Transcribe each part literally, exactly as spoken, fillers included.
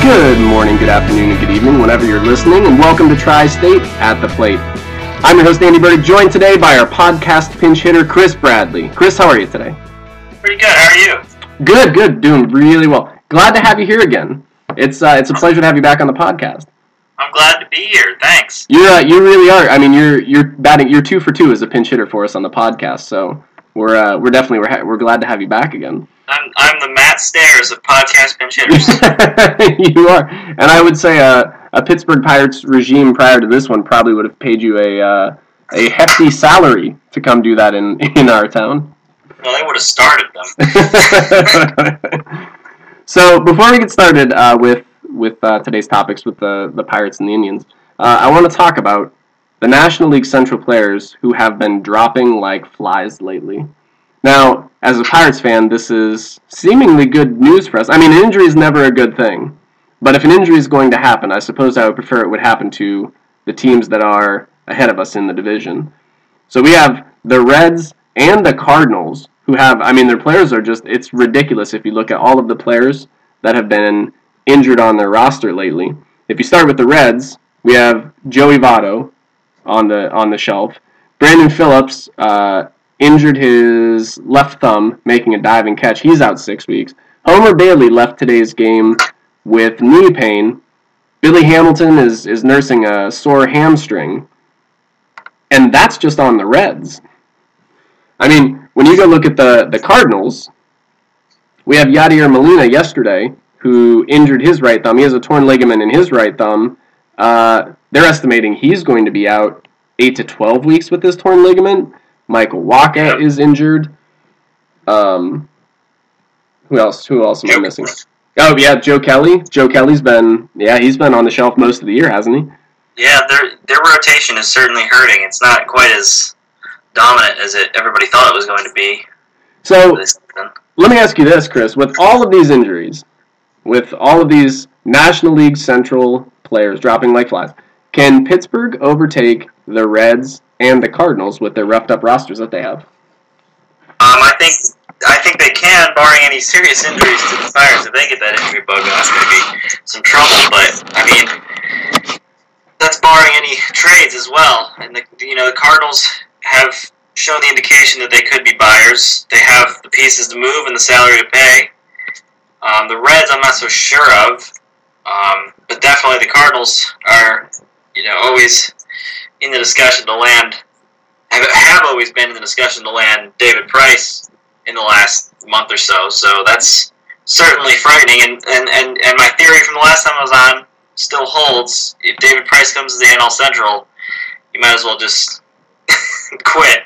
Good morning, good afternoon, and good evening, whenever you're listening, and welcome to Tri-State at the Plate. I'm your host, Andy Burdick, joined today by our podcast pinch hitter, Chris Bradley. Chris, how are you today? Pretty good. How are you? Good, good. Doing really well. Glad to have you here again. It's uh, it's a pleasure to have you back on the podcast. I'm glad to be here. Thanks. You uh, you really are. I mean, you're you're batting. You're two for two as a pinch hitter for us on the podcast. So we're uh, we're definitely we're ha- we're glad to have you back again. I'm I'm the Matt Stairs of podcast pinch hitters. You are, and I would say uh, a Pittsburgh Pirates regime prior to this one probably would have paid you a uh, a hefty salary to come do that in in our town. Well, they would have started them. So before we get started uh, with with uh, today's topics with the the Pirates and the Indians, uh, I want to talk about the National League Central players who have been dropping like flies lately. Now, as a Pirates fan, this is seemingly good news for us. I mean, an injury is never a good thing. But if an injury is going to happen, I suppose I would prefer it would happen to the teams that are ahead of us in the division. So we have the Reds and the Cardinals who have, I mean, their players are just, it's ridiculous if you look at all of the players that have been injured on their roster lately. If you start with the Reds, we have Joey Votto on the on the shelf. Brandon Phillips, uh, injured his left thumb making a diving catch. He's out six weeks. Homer Bailey left today's game with knee pain. Billy Hamilton is, is nursing a sore hamstring. And that's just on the Reds. I mean, when you go look at the, the Cardinals, we have Yadier Molina yesterday who injured his right thumb. He has a torn ligament in his right thumb. Uh, they're estimating he's going to be out eight to twelve weeks with this torn ligament. Michael Wacha is injured. Um, who else? Who else am I missing? Oh yeah, Joe Kelly. Joe Kelly's been yeah he's been on the shelf most of the year, hasn't he? Yeah, their their rotation is certainly hurting. It's not quite as dominant as it everybody thought it was going to be. So let me ask you this, Chris: with all of these injuries, with all of these National League Central players dropping like flies, can Pittsburgh overtake the Reds and the Cardinals with their roughed up rosters that they have? Um, I think I think they can, barring any serious injuries to the Pirates. If they get that injury bug, that's going to be some trouble. But I mean, that's barring any trades as well. And the you know the Cardinals have shown the indication that they could be buyers. They have the pieces to move and the salary to pay. Um, the Reds, I'm not so sure of, um, but definitely the Cardinals are, you know, always in the discussion to land, have, have always been in the discussion to land David Price in the last month or so. So that's certainly frightening. And, and, and, and my theory from the last time I was on still holds. If David Price comes to the N L Central, you might as well just quit.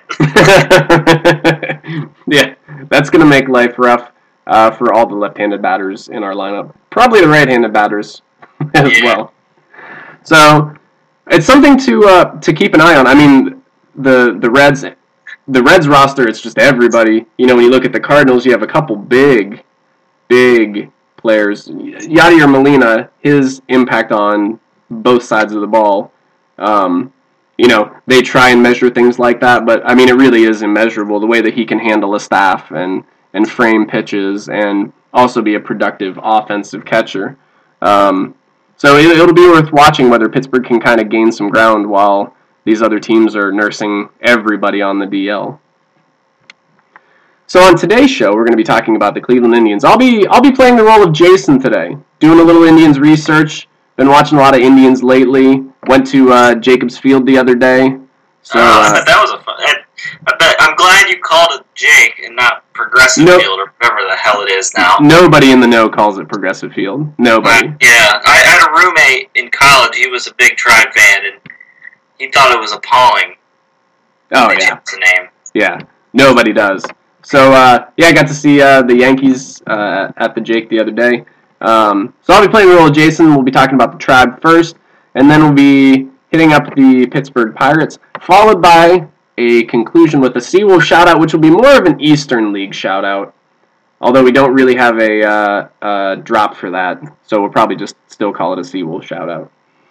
Yeah, that's going to make life rough uh, for all the left-handed batters in our lineup. Probably the right-handed batters as yeah. well. So it's something to uh, to keep an eye on. I mean, the the Reds, the Reds roster, it's just everybody. You know, when you look at the Cardinals, you have a couple big, big players. Yadier Molina, his impact on both sides of the ball. Um, you know, they try and measure things like that, but I mean, it really is immeasurable the way that he can handle a staff and and frame pitches and also be a productive offensive catcher. Um, So it'll be worth watching whether Pittsburgh can kind of gain some ground while these other teams are nursing everybody on the D L. So on today's show, we're going to be talking about the Cleveland Indians. I'll be I'll be playing the role of Jason today, doing a little Indians research. Been watching a lot of Indians lately. Went to uh, Jacobs Field the other day. So uh, uh, I bet that was a fun. I, I bet I'm glad you called it Jake and not Progressive no, Field or whatever the hell it is now. Nobody in the know calls it Progressive Field. Nobody. Right. Yeah, I had a roommate in college. He was a big Tribe fan, and he thought it was appalling. Oh they yeah. The name. Yeah. Nobody does. So uh, yeah, I got to see uh, the Yankees uh, at the Jake the other day. Um, so I'll be playing the role of Jason. We'll be talking about the Tribe first, and then we'll be hitting up the Pittsburgh Pirates, followed by a conclusion with a Seawolf shout-out, which will be more of an Eastern League shout-out, although we don't really have a uh, uh, drop for that, so we'll probably just still call it a Seawolf shout-out.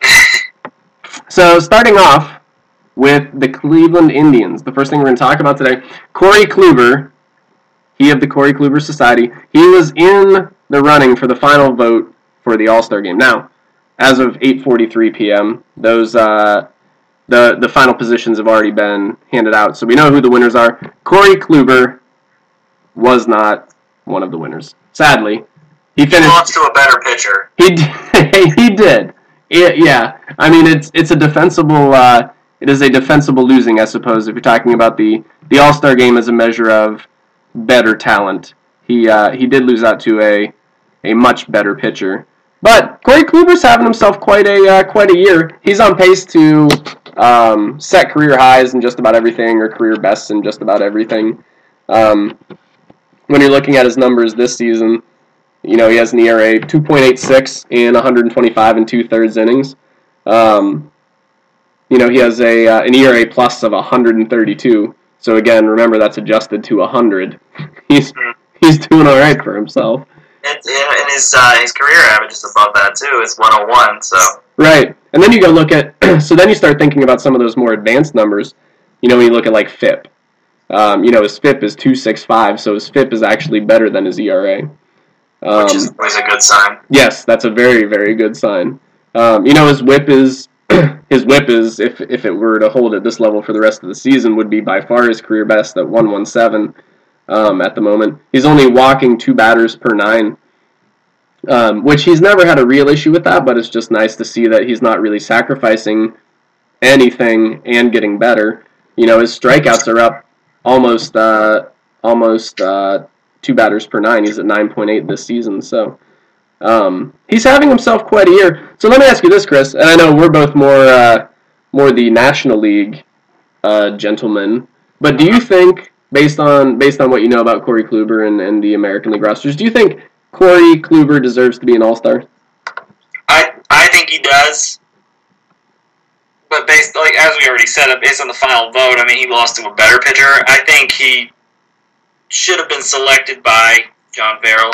So starting off with the Cleveland Indians, the first thing we're going to talk about today, Corey Kluber, he of the Corey Kluber Society, he was in the running for the final vote for the All-Star game. Now, as of eight forty-three p.m., those uh, the the final positions have already been handed out, so we know who the winners are. Corey Kluber was not one of the winners. Sadly, he finished. He lost to a better pitcher. He did. he did. It, yeah, I mean it's it's a defensible. Uh, it is a defensible losing, I suppose, if you're talking about the the All-Star game as a measure of better talent. He uh, he did lose out to a a much better pitcher. But Corey Kluber's having himself quite a uh, quite a year. He's on pace to um, set career highs in just about everything, or career bests in just about everything. Um, when you're looking at his numbers this season, you know he has an E R A two point eight six and one twenty-five and two-thirds innings. Um, you know he has a uh, an E R A plus of one thirty-two. So again, remember that's adjusted to one hundred. he's he's doing all right for himself. And, and his uh, his career average is above that too. It's one oh one. So right, and then you go look at. So then you start thinking about some of those more advanced numbers. You know, when you look at like F I P. Um, you know, his F I P is two sixty-five, so his F I P is actually better than his E R A. Um, Which is always a good sign. Yes, that's a very very good sign. Um, you know, his WHIP is his WHIP is if if it were to hold at this level for the rest of the season would be by far his career best at one seventeen. Um, at the moment. He's only walking two batters per nine, um, which he's never had a real issue with that, but it's just nice to see that he's not really sacrificing anything and getting better. You know, his strikeouts are up almost uh, almost uh, two batters per nine. He's at nine point eight this season, so um, he's having himself quite a year. So let me ask you this, Chris, and I know we're both more uh, more the National League uh, gentlemen, but do you think, Based on based on what you know about Corey Kluber and, and the American League rosters, do you think Corey Kluber deserves to be an All-Star? I I think he does. But based like as we already said, based on the final vote, I mean he lost to a better pitcher. I think he should have been selected by John Farrell,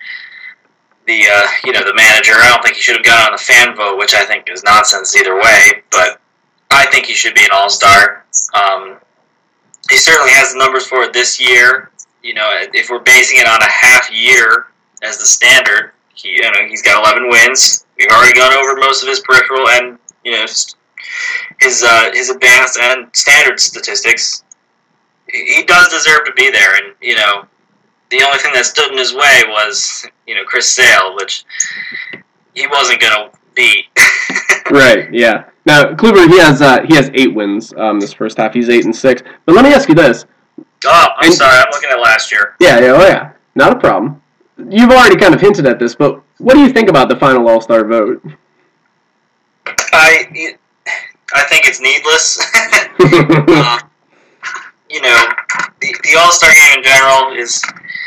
the uh, you know the manager. I don't think he should have gone on the fan vote, which I think is nonsense either way. But I think he should be an All-Star. Um, He certainly has the numbers for it this year. You know, if we're basing it on a half year as the standard, he, you know, he's got eleven wins. We've already gone over most of his peripheral and you know his uh, his advanced and standard statistics. He does deserve to be there, and you know, the only thing that stood in his way was you know Chris Sale, which he wasn't going to beat. Right. Yeah. Now, Kluber, he has uh, he has eight wins um, this first half. He's eight and six. But let me ask you this. Oh, I'm and, sorry. I'm looking at last year. Yeah, yeah, oh yeah. Not a problem. You've already kind of hinted at this, but what do you think about the final All-Star vote? I, I think it's needless. uh, you know, the, the All-Star game in general is,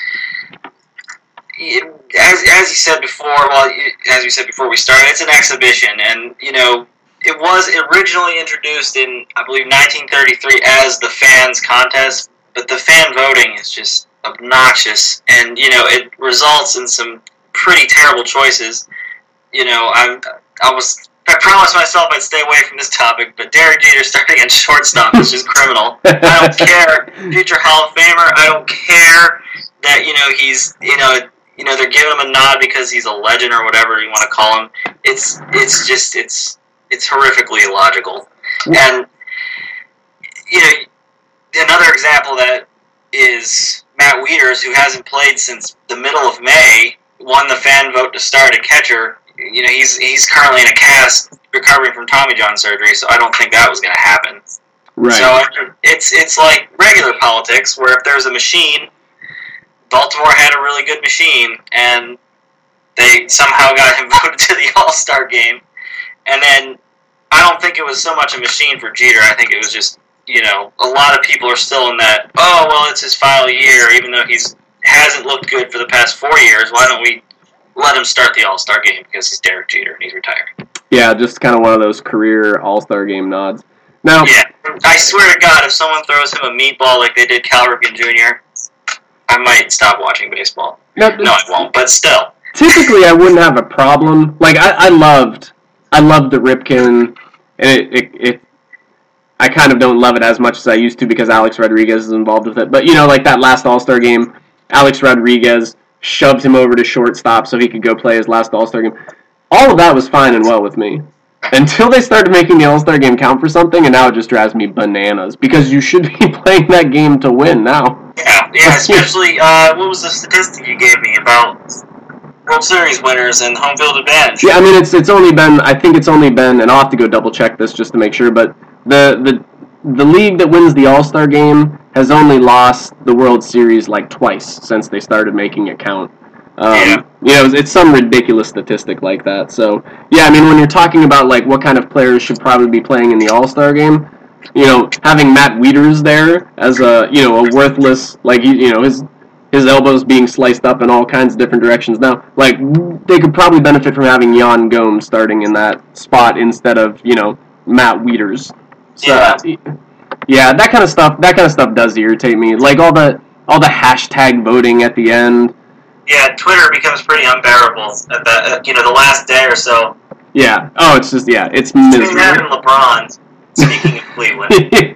as as you said before. Well, as you said before we started, it's an exhibition, and you know. It was originally introduced in, I believe, nineteen thirty-three as the fans contest, but the fan voting is just obnoxious, and, you know, it results in some pretty terrible choices. You know, I'm, I was, I promised myself I'd stay away from this topic, but Derek Jeter starting at shortstop is just criminal. I don't care, future Hall of Famer, I don't care that, you know, he's, you know, you know, they're giving him a nod because he's a legend or whatever you want to call him. It's, it's just, it's, It's horrifically illogical. And, you know, another example that is Matt Wieters, who hasn't played since the middle of May, won the fan vote to start at catcher. You know, he's he's currently in a cast recovering from Tommy John surgery, so I don't think that was going to happen. Right. So it's, it's like regular politics, where if there's a machine, Baltimore had a really good machine, and they somehow got him voted to the All-Star game. And then, I don't think it was so much a machine for Jeter. I think it was just, you know, a lot of people are still in that, oh, well, it's his final year, even though he's hasn't looked good for the past four years. Why don't we let him start the All-Star game because he's Derek Jeter and he's retired? Yeah, just kind of one of those career All-Star game nods. Now, yeah, I swear to God, if someone throws him a meatball like they did Cal Ripken Junior, I might stop watching baseball. No, no I won't, but still. Typically, I wouldn't have a problem. Like, I, I loved... I love the Ripken, and it, it, it, I kind of don't love it as much as I used to because Alex Rodriguez is involved with it. But, you know, like that last All-Star game, Alex Rodriguez shoved him over to shortstop so he could go play his last All-Star game. All of that was fine and well with me. Until they started making the All-Star game count for something, and now it just drives me bananas. Because you should be playing that game to win now. Yeah, yeah, especially, uh, what was the statistic you gave me about World Series winners and home field advantage? Yeah, I mean, it's it's only been, I think it's only been, and I'll have to go double-check this just to make sure, but the, the, the league that wins the All-Star game has only lost the World Series, like, twice since they started making it count. Um, yeah. You know, it's some ridiculous statistic like that. So, yeah, I mean, when you're talking about, like, what kind of players should probably be playing in the All-Star game, you know, having Matt Wieters there as a, you know, a worthless, like, you know, his his elbows being sliced up in all kinds of different directions now, like, they could probably benefit from having Jan Gomes starting in that spot instead of, you know, Matt Wieters. So, Yeah. yeah, that kind of stuff, that kind of stuff does irritate me. Like, all the, all the hashtag voting at the end. Yeah, Twitter becomes pretty unbearable at the, uh, you know, the last day or so. Yeah. Oh, it's just, yeah, it's Between miserable. that and LeBron, speaking of Cleveland.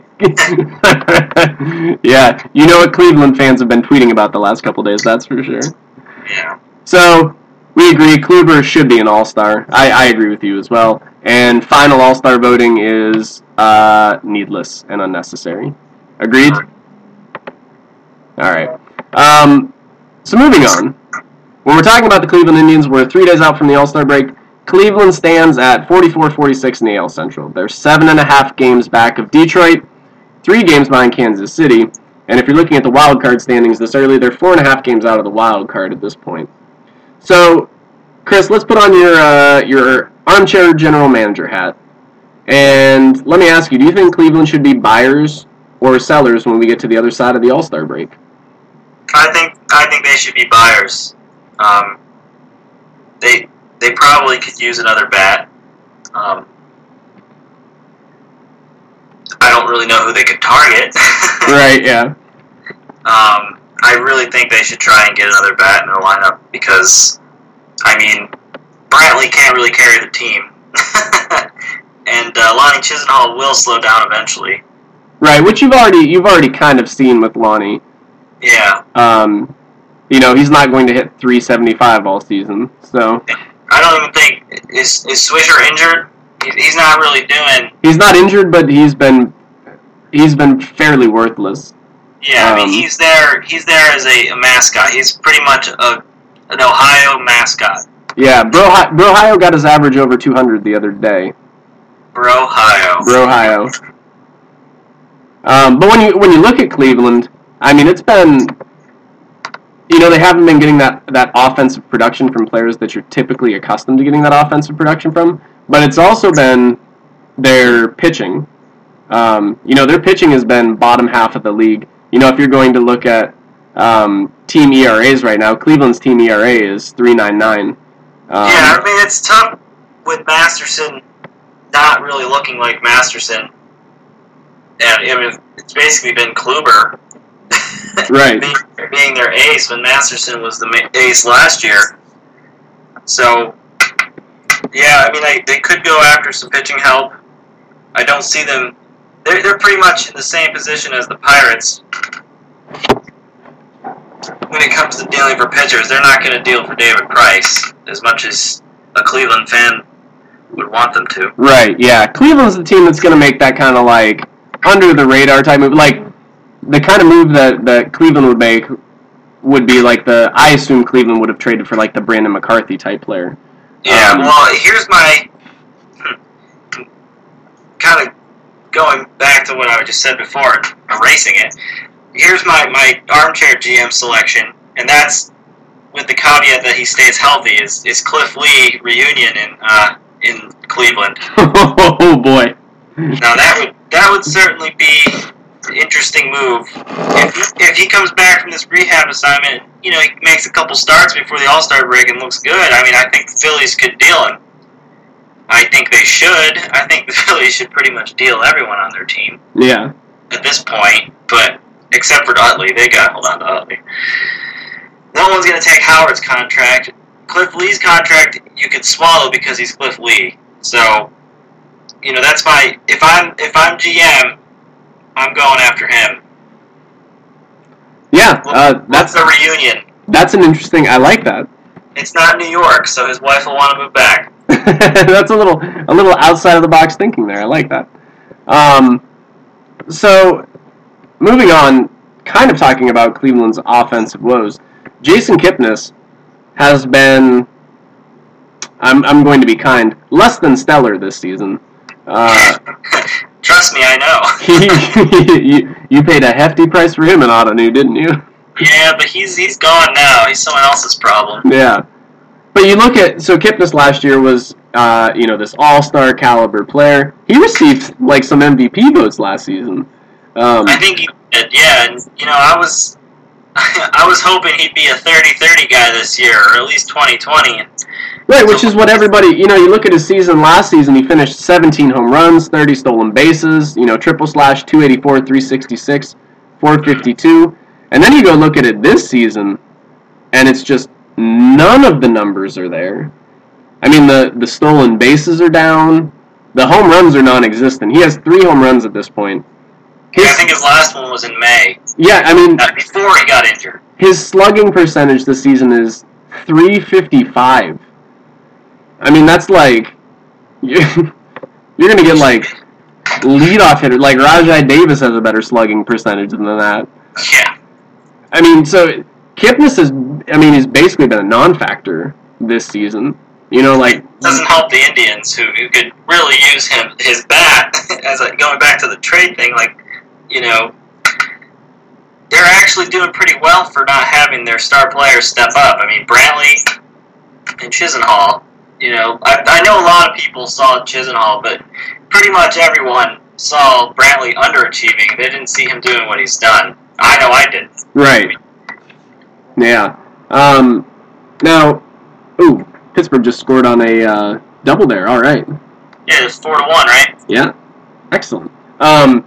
Yeah, you know what Cleveland fans have been tweeting about the last couple days, that's for sure. Yeah. So, we agree, Kluber should be an all-star. I, I agree with you as well. And final all-star voting is uh, needless and unnecessary. Agreed? Alright. Um, so moving on. When we're talking about the Cleveland Indians, we're three days out from the All-Star break. Cleveland stands at forty-four forty-six in the A L Central. They're seven and a half games back of Detroit, three games behind Kansas City, and if you're looking at the wild card standings this early, they're four and a half games out of the wild card at this point. So, Chris, let's put on your uh, your armchair general manager hat, and let me ask you: do you think Cleveland should be buyers or sellers when we get to the other side of the All-Star break? I think I think they should be buyers. Um, they they probably could use another bat. Um, I don't really know who they could target. Right, yeah. Um, I really think they should try and get another bat in their lineup because, I mean, Brantley can't really carry the team. And uh, Lonnie Chisenhall will slow down eventually. Right, which you've already you've already kind of seen with Lonnie. Yeah. Um, you know, he's not going to hit three seventy-five all season, so... I don't even think... Is, is Swisher injured? He's not really doing... He's not injured, but he's been he's been fairly worthless. Yeah, I mean, Um, he's there He's there as a, a mascot. He's pretty much a, an Ohio mascot. Yeah, Bro Brohio got his average over two hundred the other day. Brohio. Brohio. Um, but when you when you look at Cleveland, I mean, it's been... You know, they haven't been getting that, that offensive production from players that you're typically accustomed to getting that offensive production from, but it's also been their pitching. Um, you know, their pitching has been bottom half of the league. You know, if you're going to look at um, team E R As right now, Cleveland's team E R A is three point nine nine. Um, Yeah, I mean, it's tough with Masterson not really looking like Masterson. And I mean, it's basically been Kluber Right. being, being their ace when Masterson was the ma- ace last year. So, yeah, I mean, I, they could go after some pitching help. I don't see them... They're, they're pretty much in the same position as the Pirates. When it comes to dealing for pitchers, they're not going to deal for David Price as much as a Cleveland fan would want them to. Right, yeah. Cleveland's the team that's going to make that kind of, like, under-the-radar type move. Like, the kind of move that, that Cleveland would make would be, like, the... I assume Cleveland would have traded for, like, the Brandon McCarthy type player. Yeah, Um, well, here's my... kind of going back to what I just said before and erasing it. Here's my, my armchair G M selection, and that's with the caveat that he stays healthy, is, is Cliff Lee reunion in uh, in Cleveland. Oh, boy. Now, that would that would certainly be an interesting move. If he, if he comes back from this rehab assignment, you know, he makes a couple starts before the All-Star break and looks good, I mean, I think the Phillies could deal him. I think they should. I think the Phillies should pretty much deal everyone on their team Yeah. at this point, but except for Utley, they got to hold on to Utley. No one's going to take Howard's contract. Cliff Lee's contract you could swallow because he's Cliff Lee. So, you know, that's my if I'm if I'm G M, I'm going after him. Yeah, uh, That's that's the reunion. That's an interesting. I like that. It's not New York, so his wife will want to move back. That's a little a little outside of the box thinking there. I like that. Um, so moving on, kind of talking about Cleveland's offensive woes. Jason Kipnis has been, I'm I'm going to be kind, less than stellar this season. Uh, Trust me, I know. he, you, you paid a hefty price for him in Ottoneu, didn't you? Yeah, but he's he's gone now. He's someone else's problem. Yeah. But you look at, so Kipnis last year was, uh, you know, this all-star caliber player. He received, like, some M V P votes last season. Um, I think he did, yeah. And, you know, I was I was hoping he'd be a thirty-thirty guy this year, or at least twenty-twenty. Right, which is what everybody, you know, you look at his season last season, he finished seventeen home runs, thirty stolen bases, you know, triple slash, two eighty-four, three sixty-six, four fifty-two. And then you go look at it this season, and it's just none of the numbers are there. I mean, the, the stolen bases are down. The home runs are non-existent. He has three home runs at this point. His, yeah, I think his last one was in May. Yeah, I mean... Uh, before he got injured. His slugging percentage this season is three fifty-five. I mean, that's like... You're, you're going to get, like, leadoff hitter. Like, Rajai Davis has a better slugging percentage than that. Yeah. I mean, so... Kipnis has, I mean, he's basically been a non-factor this season. You know, like... It doesn't help the Indians, who, who could really use him, his bat, as a, going back to the trade thing, like, you know, they're actually doing pretty well for not having their star players step up. I mean, Brantley and Chisenhall, you know, I, I know a lot of people saw Chisenhall, but pretty much everyone saw Brantley underachieving. They didn't see him doing what he's done. I know I did. Right. Yeah. Um, now, ooh, Pittsburgh just scored on a uh, double there. All right. Yeah, it's four to one, right? Yeah. Excellent. Um,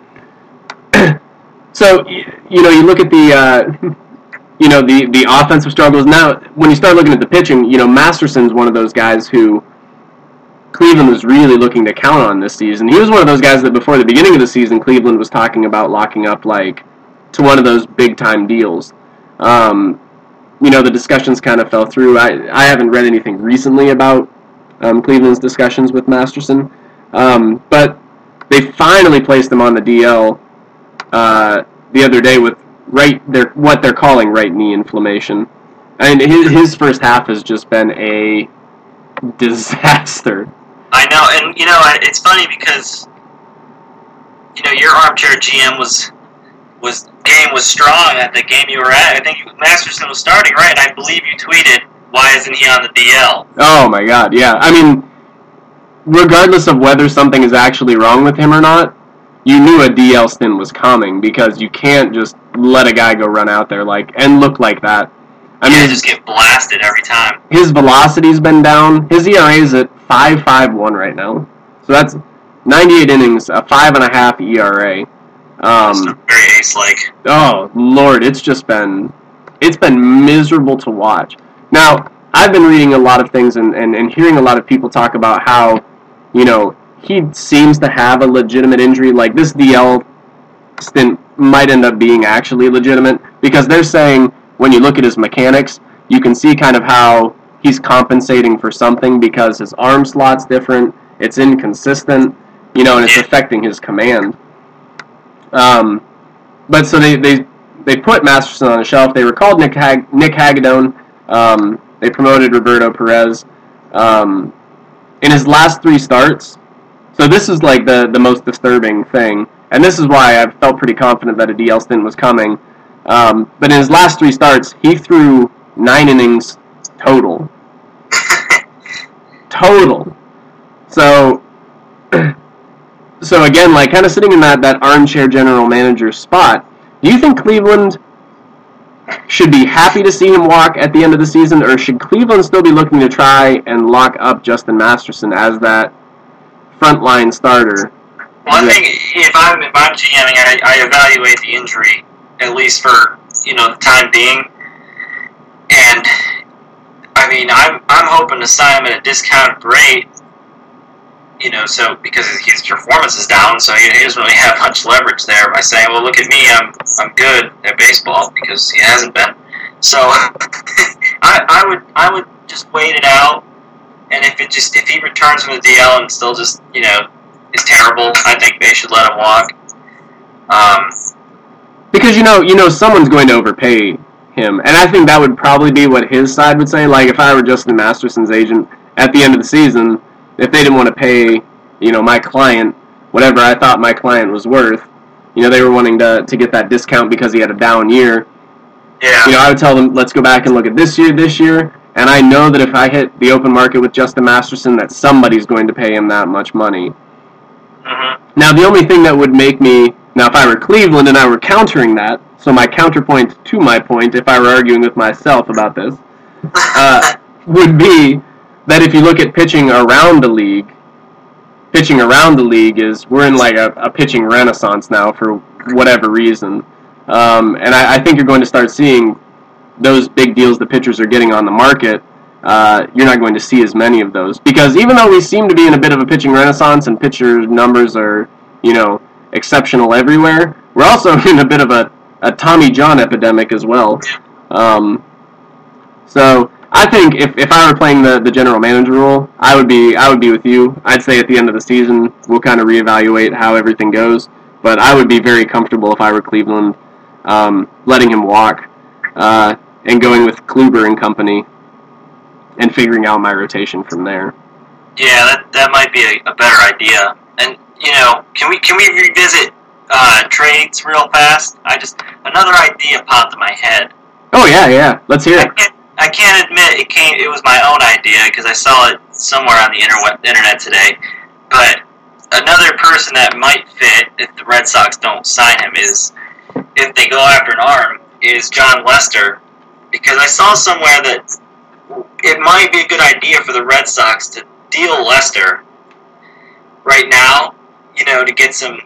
so you know, you look at the uh, you know the the offensive struggles. Now, when you start looking at the pitching, you know, Masterson's one of those guys who Cleveland was really looking to count on this season. He was one of those guys that before the beginning of the season, Cleveland was talking about locking up like to one of those big time deals. Um, you know, the discussions kind of fell through. I, I haven't read anything recently about um, Cleveland's discussions with Masterson, um, but they finally placed him on the D L uh, the other day with right their what they're calling right knee inflammation. I mean, his, his first half has just been a disaster. I know, and you know, it's funny because you know your armchair G M was was game was strong at the game you were at. I think Masterson was starting, right? I believe you tweeted, "Why isn't he on the D L?" Oh my God, yeah. I mean, regardless of whether something is actually wrong with him or not, you knew a D L stint was coming because you can't just let a guy go run out there like and look like that. I yeah, mean, just get blasted every time. His velocity's been down. His E R A is at five point five one right now. So that's ninety-eight innings, a five and a half E R A. Um, very ace-like. Oh Lord, it's just been it's been miserable to watch. Now, I've been reading a lot of things and, and, and hearing a lot of people talk about how, you know, he seems to have a legitimate injury. Like this D L stint might end up being actually legitimate because they're saying when you look at his mechanics, you can see kind of how he's compensating for something because his arm slot's different, it's inconsistent, you know, and it's affecting his command. Um, but so they, they they put Masterson on the shelf. They recalled Nick Hag- Nick Hagedorn. Um, they promoted Roberto Perez. Um, in his last three starts, so this is like the, the most disturbing thing, and this is why I felt pretty confident that a D L stint was coming. Um, but in his last three starts, he threw nine innings total. Total. So, so again, like kind of sitting in that, that armchair general manager spot, do you think Cleveland should be happy to see him walk at the end of the season, or should Cleveland still be looking to try and lock up Justin Masterson as that frontline starter? Well, I think if I'm if I'm GMing, I, I evaluate the injury at least for you know the time being, and I mean I'm I'm hoping to sign him at a discounted rate. You know, so because his performance is down, so he doesn't really have much leverage there by saying, "Well, look at me, I'm I'm good at baseball," because he hasn't been. So I, I would I would just wait it out, and if it just if he returns from the D L and still just you know is terrible, I think they should let him walk. Um, because you know you know someone's going to overpay him, and I think that would probably be what his side would say. Like if I were Justin Masterson's agent at the end of the season, if they didn't want to pay you know my client whatever I thought my client was worth, you know they were wanting to to get that discount because he had a down year. Yeah. You know, I would tell them, let's go back and look at this year, this year, and I know that if I hit the open market with Justin Masterson, that somebody's going to pay him that much money. Mm-hmm. Now, the only thing that would make me, now if I were Cleveland and I were countering that, so my counterpoint to my point, if I were arguing with myself about this, uh, would be that if you look at pitching around the league, pitching around the league is, we're in like a, a pitching renaissance now for whatever reason. Um, and I, I think you're going to start seeing those big deals the pitchers are getting on the market. Uh, you're not going to see as many of those. Because even though we seem to be in a bit of a pitching renaissance and pitcher numbers are, you know, exceptional everywhere, we're also in a bit of a, a Tommy John epidemic as well. Um, so I think if, if I were playing the, the general manager role, I would be I would be with you. I'd say at the end of the season, we'll kind of reevaluate how everything goes. But I would be very comfortable if I were Cleveland, Um, letting him walk, uh, and going with Kluber and company, and figuring out my rotation from there. Yeah, that that might be a, a better idea. And you know, can we can we revisit uh, trades real fast? I just another idea popped in my head. Oh yeah, yeah. Let's hear I it. can't, I can't admit it came. It was my own idea because I saw it somewhere on the internet internet today. But another person that might fit if the Red Sox don't sign him is, if they go after an arm, is John Lester, because I saw somewhere that it might be a good idea for the Red Sox to deal Lester right now, you know, to get some,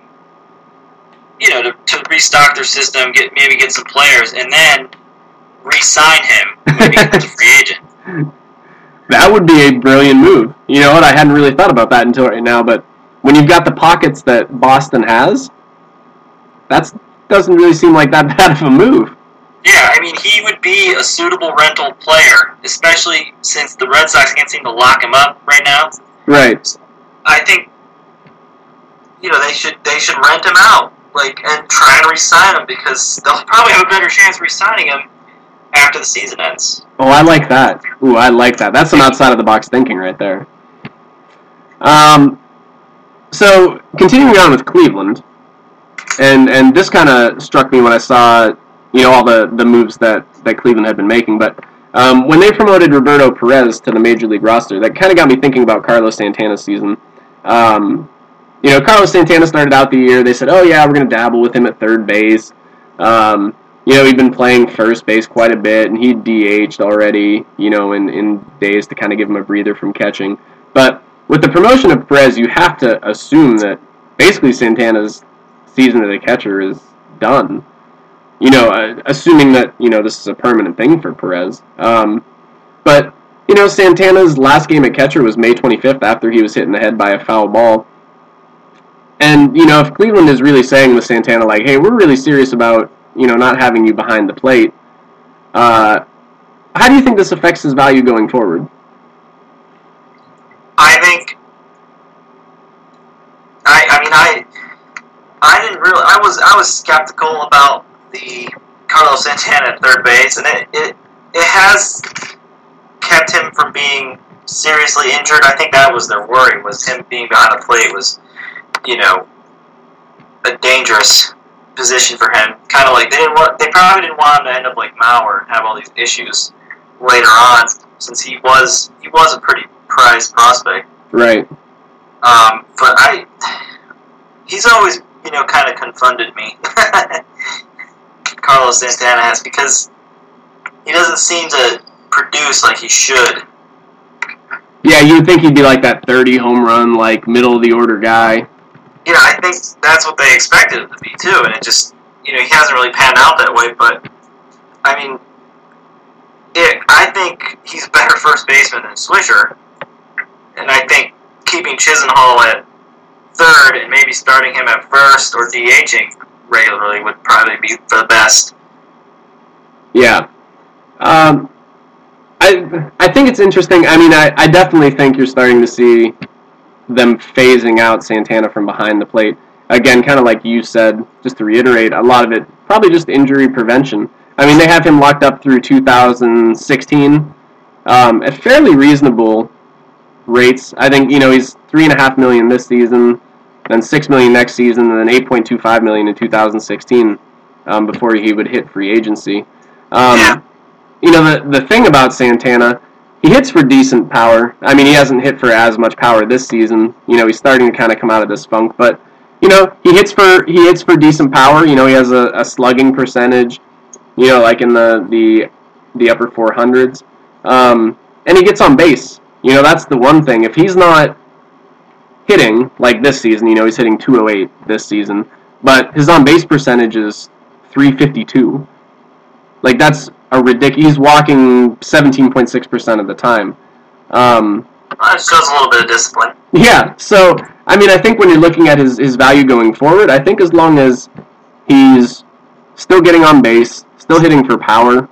you know, to, to restock their system, get maybe get some players, and then re-sign him when he becomes a free agent. That would be a brilliant move. You know what? I hadn't really thought about that until right now, but when you've got the pockets that Boston has, that's doesn't really seem like that bad of a move. Yeah, I mean, he would be a suitable rental player, especially since the Red Sox can't seem to lock him up right now. Right. I think, you know, they should they should rent him out, like, and try and re-sign him, because they'll probably have a better chance of re-signing him after the season ends. Oh, I like that. Ooh, I like that. That's some outside-of-the-box thinking right there. Um, so, continuing on with Cleveland, and and this kind of struck me when I saw, you know, all the, the moves that, that Cleveland had been making, but um, when they promoted Roberto Perez to the Major League roster, that kind of got me thinking about Carlos Santana's season. Um, you know, Carlos Santana started out the year, they said, oh yeah, we're going to dabble with him at third base. Um, you know, he'd been playing first base quite a bit, and he D H'd already, you know, in, in days to kind of give him a breather from catching. But with the promotion of Perez, you have to assume that basically Santana's season as a catcher is done. You know, uh, assuming that, you know, this is a permanent thing for Perez. Um, but, you know, Santana's last game at catcher was May twenty-fifth after he was hit in the head by a foul ball. And, you know, if Cleveland is really saying with Santana, like, hey, we're really serious about, you know, not having you behind the plate, uh, how do you think this affects his value going forward? I think, I, I mean, I, I didn't really, I was, I was skeptical about the Carlos Santana at third base, and it, it, it has kept him from being seriously injured. I think that was their worry, was him being behind the plate was, you know, a dangerous position for him. Kind of like they didn't want, they probably didn't want him to end up like Mauer and have all these issues later on, since he was he was a pretty prized prospect. Right. Um, but I, he's always, you know, kind of confounded me. Carlos Santana has, because he doesn't seem to produce like he should. Yeah, you would think he'd be like that thirty home run, like middle of the order guy. Yeah, I think that's what they expected him to be too, and it just, you know, he hasn't really panned out that way. But I mean, it, I think he's a better first baseman than Swisher, and I think keeping Chisenhall at third and maybe starting him at first or DHing regularly would probably be the best. Yeah. Um, I I think it's interesting. I mean, I, I definitely think you're starting to see them phasing out Santana from behind the plate. Again, kind of like you said, just to reiterate, a lot of it probably just injury prevention. I mean, they have him locked up through two thousand sixteen um, at fairly reasonable rates. I think, you know, he's three and a half million this season, then six million next season, and then eight point two five million in two thousand sixteen um, before he would hit free agency. Um, Yeah. You know, the the thing about Santana, he hits for decent power. I mean, he hasn't hit for as much power this season. You know, he's starting to kind of come out of this funk, but you know, he hits for he hits for decent power. You know, he has a, a slugging percentage, you know, like in the the the upper four hundreds, um, and he gets on base. You know, that's the one thing. If he's not hitting like this season, you know, he's hitting two oh eight this season, but his on base percentage is three fifty-two. Like, that's a ridiculous. He's walking seventeen point six percent of the time. Um, That shows a little bit of discipline. yeah, so, I mean, I think when you're looking at his, his value going forward, I think as long as he's still getting on base, still hitting for power,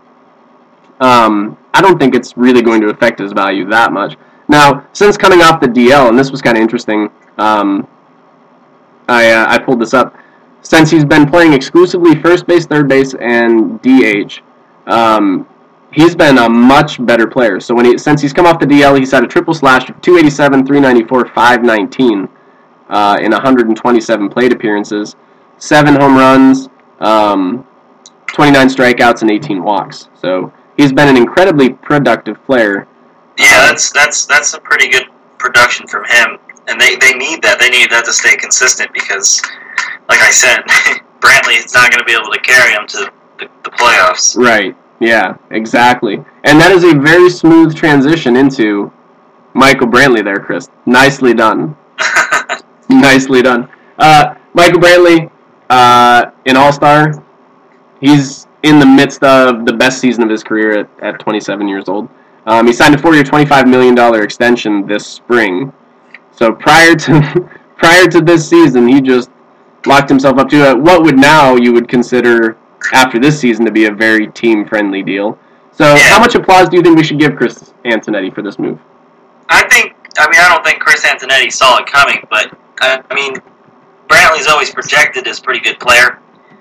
um, I don't think it's really going to affect his value that much. Now, since coming off the D L, and this was kind of interesting, um, I, uh, I pulled this up, since he's been playing exclusively first base, third base, and D H, um, he's been a much better player. So when he, since he's come off the D L, he's had a triple slash of two eighty-seven, three ninety-four, five nineteen uh, in one hundred twenty-seven plate appearances, seven home runs, um, twenty-nine strikeouts, and eighteen walks. So he's been an incredibly productive player. Yeah, that's that's that's a pretty good production from him, and they, they need that. They need that to stay consistent because, like I said, Brantley is not going to be able to carry him to the, the playoffs. Right. Yeah, exactly. And that is a very smooth transition into Michael Brantley there, Chris. Nicely done. Nicely done. Uh, Michael Brantley, uh, an all-star. He's in the midst of the best season of his career at, at twenty-seven years old. Um, he signed a four-year, twenty-five million dollars extension this spring. So prior to prior to this season, he just locked himself up to a, what would now you would consider, after this season, to be a very team-friendly deal. So Yeah. how much applause do you think we should give Chris Antonetti for this move? I think, I mean, I don't think Chris Antonetti saw it coming, but, uh, I mean, Brantley's always projected as a pretty good player.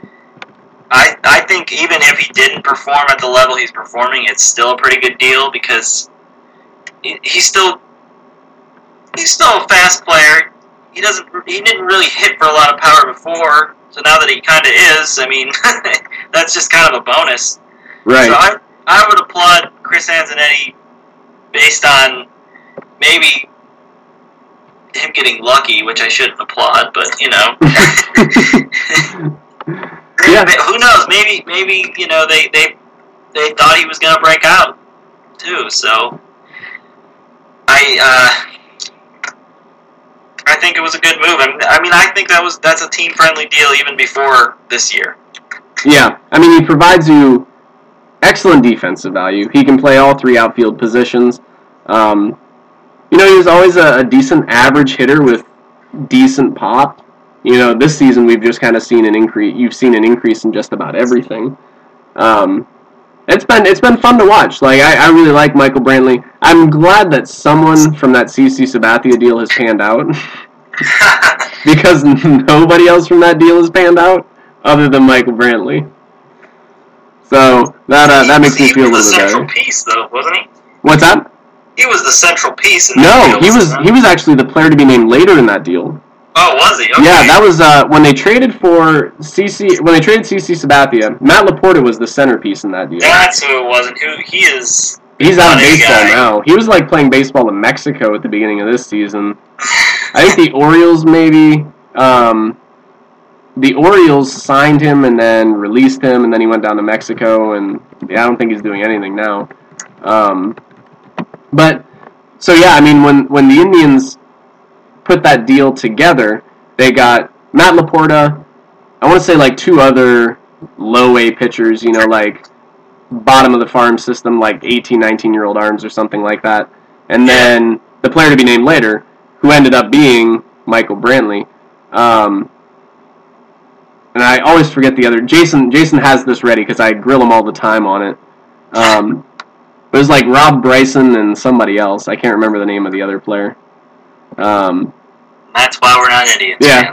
I I think even if he didn't perform at the level he's performing, it's still a pretty good deal because he, he's still he's still a fast player. He doesn't he didn't really hit for a lot of power before, so now that he kind of is, I mean, that's just kind of a bonus. Right. So I I would applaud Chris Antonetti based on maybe him getting lucky, which I shouldn't applaud, but you know. Yeah. Who knows? Maybe, maybe you know they they, they thought he was gonna break out too. So I uh, I think it was a good move. I mean, I mean, I think that was that's a team friendly deal even before this year. Yeah, I mean, he provides you excellent defensive value. He can play all three outfield positions. Um, you know, he was always a, a decent average hitter with decent pop. You know, this season we've just kind of seen an increase. You've seen an increase in just about everything. Um, it's been it's been fun to watch. Like I, I really like Michael Brantley. I'm glad that someone from that C C Sabathia deal has panned out because nobody else from that deal has panned out other than Michael Brantley. So that uh, that makes me feel a little bit better. He was the central piece, though, wasn't he? What's that? He was the central piece. In No, that he deal, was wasn't he was actually the player to be named later in that deal. Oh, was he? Okay. Yeah, that was uh, when they traded for C C. When they traded C C Sabathia, Matt Laporta was the centerpiece in that deal. That's who it was, and who he is. He's out of funny baseball guy. now. He was like playing baseball in Mexico at the beginning of this season. I think the Orioles maybe. Um, the Orioles signed him and then released him, and then he went down to Mexico. And yeah, I don't think he's doing anything now. Um, but so yeah, I mean, when when the Indians put that deal together, they got Matt Laporta, I want to say like two other low-A pitchers, you know, like bottom of the farm system, like eighteen, nineteen-year-old arms or something like that. And then the player to be named later, who ended up being Michael Brantley. Um, and I always forget the other. Jason Jason has this ready because I grill him all the time on it. Um, it was like Rob Bryson and somebody else. I can't remember the name of the other player. Um, That's why we're not Indians. Yeah.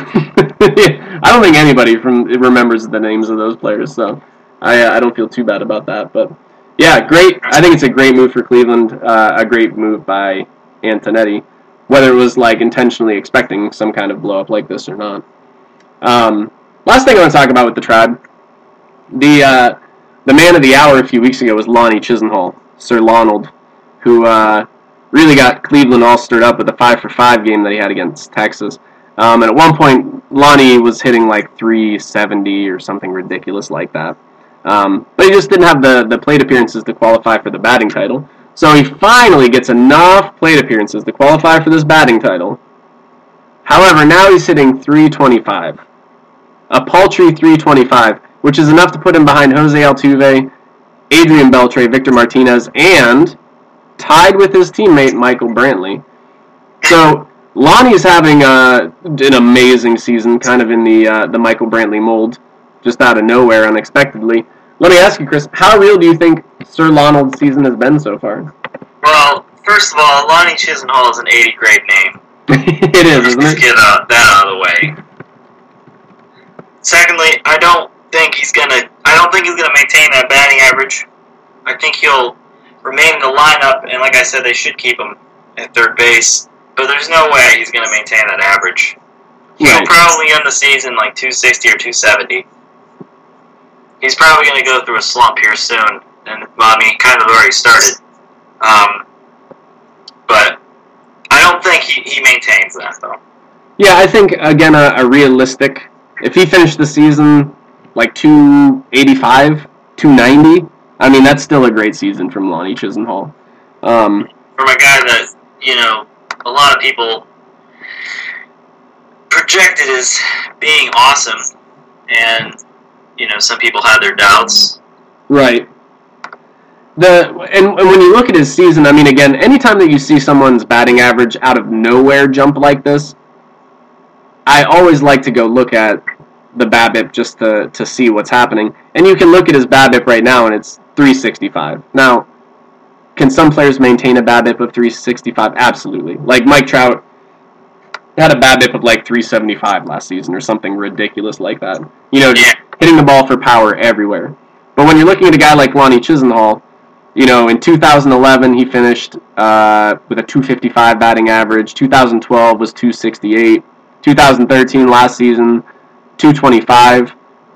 I don't think anybody from remembers the names of those players, so I uh, I don't feel too bad about that. But yeah, great. I think it's a great move for Cleveland. Uh, a great move by Antonetti, whether it was like intentionally expecting some kind of blow up like this or not. Um, last thing I want to talk about with the Tribe, the uh, the man of the hour a few weeks ago was Lonnie Chisenhall, Sir Lonald, who uh, really got Cleveland all stirred up with the five for five game that he had against Texas. Um, and at one point, Lonnie was hitting like three seventy or something ridiculous like that. Um, but he just didn't have the, the plate appearances to qualify for the batting title. So he finally gets enough plate appearances to qualify for this batting title. However, now he's hitting three twenty-five. A paltry three twenty-five, which is enough to put him behind Jose Altuve, Adrian Beltre, Victor Martinez, and tied with his teammate Michael Brantley. So Lonnie's having uh, an amazing season, kind of in the uh, the Michael Brantley mold, just out of nowhere, unexpectedly. Let me ask you, Chris, how real do you think Sir Lonald's season has been so far? Well, first of all, Lonnie Chisenhall is an eighty grade name. It is, isn't Let's it? get uh, that out of the way. Secondly, I don't think he's gonna. I don't think he's gonna maintain that batting average. I think he'll remain in the lineup, and like I said, they should keep him at third base. But there's no way he's gonna maintain that average. He'll Right. probably end the season like two sixty or two seventy. He's probably gonna go through a slump here soon, and well, I mean, kind of already started. Um, but I don't think he, he maintains that though. Yeah, I think, again, a, a realistic, if he finished the season like two eighty-five, two ninety, I mean, that's still a great season from Lonnie Chisenhall. Um, From a guy that, you know, a lot of people projected as being awesome, and, you know, some people had their doubts. right. The and, and when you look at his season, I mean, again, anytime that you see someone's batting average out of nowhere jump like this, I always like to go look at the BABIP just to, to see what's happening. And you can look at his BABIP right now, and it's three sixty-five. Now, can some players maintain a BABIP of three sixty-five? Absolutely. Like Mike Trout had a BABIP of like three seventy-five last season or something ridiculous like that. You know, just Yeah. hitting the ball for power everywhere. But when you're looking at a guy like Lonnie Chisenhall, you know, in two thousand eleven he finished uh, with a two fifty-five batting average. two thousand twelve was two sixty-eight. two thousand thirteen last season, two twenty-five.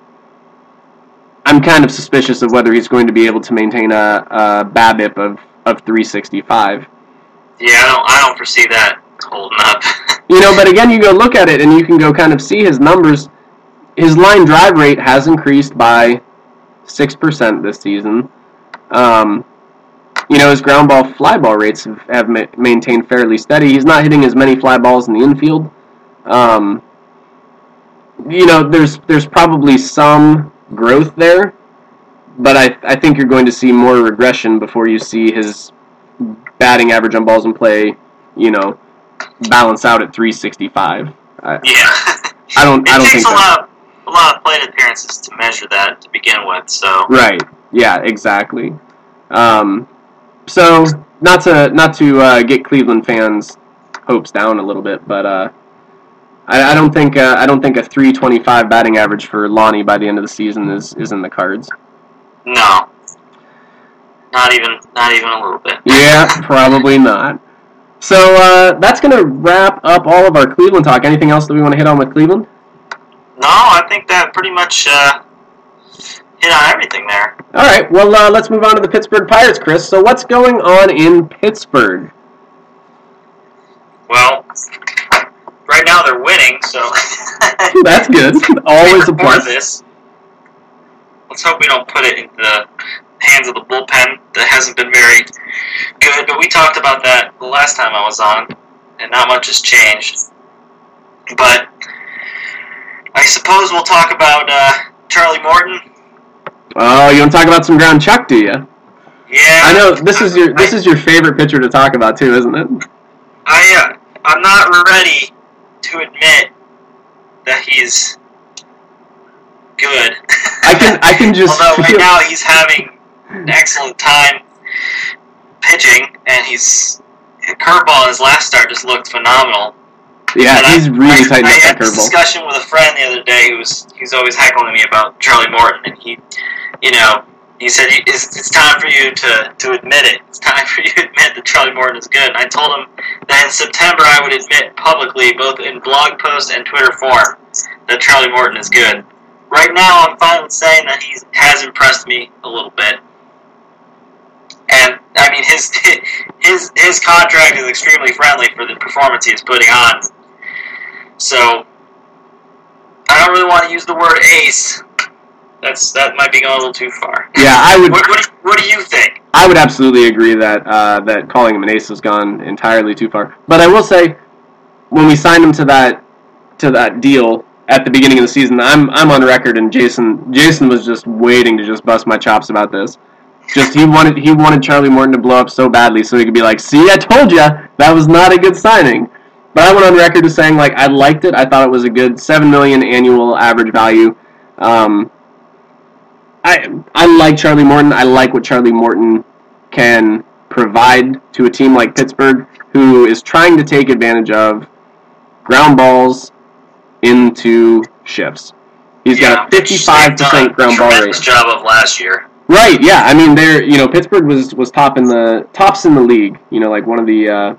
I'm kind of suspicious of whether he's going to be able to maintain a, a BABIP of, of three sixty-five. Yeah, I don't, I don't foresee that holding up. You know, but again, you go look at it and you can go kind of see his numbers. His line drive rate has increased by six percent this season. Um, you know, his ground ball fly ball rates have, have ma- maintained fairly steady. He's not hitting as many fly balls in the infield. Um, you know, there's there's probably some growth there, but I I think you're going to see more regression before you see his batting average on balls in play, you know, balance out at three sixty-five. I, Yeah. I don't It I don't takes think a that. lot of a lot of plate appearances to measure that to begin with. So Right. Yeah. Exactly. Um, so not to not to uh, get Cleveland fans' hopes down a little bit, but uh, I, I don't think uh, I don't think a three twenty-five batting average for Lonnie by the end of the season is, is in the cards. no, not even not even a little bit. Yeah, probably not. So uh, that's going to wrap up all of our Cleveland talk. Anything else that we want to hit on with Cleveland? No, I think that pretty much uh, hit on everything there. All right. Well, uh, let's move on to the Pittsburgh Pirates, Chris. So what's going on in Pittsburgh? Well, right now they're winning, so That's good. Always a Before plus. this, let's hope we don't put it into the hands of the bullpen. That hasn't been very good, but we talked about that the last time I was on, and not much has changed. But I suppose we'll talk about uh, Charlie Morton. Oh, you want to talk about some ground chuck, do you? Yeah, I know this is your this I, is your favorite pitcher to talk about too, isn't it? I uh, I'm not ready to admit that he's good. I can I can just Although right feel, now he's having an excellent time pitching, and he's curveball in his last start just looked phenomenal. Yeah, and he's I, really I, tightened I up had that this curveball. discussion with a friend the other day who was he's always heckling me about Charlie Morton, and he, you know, he said it's, it's time for you to, to admit it. It's time for you to admit that Charlie Morton is good. And I told him that in September I would admit publicly, both in blog post and Twitter form, that Charlie Morton is good. Right now, I'm fine with saying that he has impressed me a little bit. And I mean, his his his contract is extremely friendly for the performance he is putting on. So I don't really want to use the word ace. That's that might be going a little too far. Yeah, I would. What, what, do, what do you think? I would absolutely agree that uh, that calling him an ace has gone entirely too far. But I will say, when we signed him to that to that deal at the beginning of the season, I'm I'm on record, and Jason Jason was just waiting to just bust my chops about this. Just he wanted he wanted Charlie Morton to blow up so badly so he could be like, see, I told you that was not a good signing. But I went on record as saying, like, I liked it. I thought it was a good seven million dollars annual average value. Um, I I like Charlie Morton. I like what Charlie Morton can provide to a team like Pittsburgh, who is trying to take advantage of ground balls into shifts. He's yeah, got a fifty-five percent ground ball rate. Tremendous job of last year. Right, yeah. I mean, they're you know Pittsburgh was, was top in the tops in the league. You know, like one of the uh,